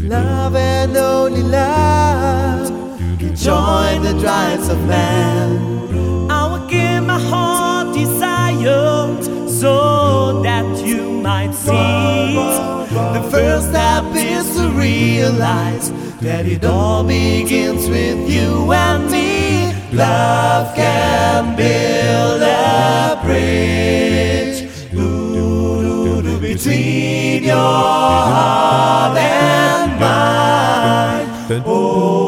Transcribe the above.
Love and only love can join the drives of man. I will give my heart desire so that you might see. The first step is to realize that it all begins with you and me. Love can build a bridge between your heart and mine. Oh,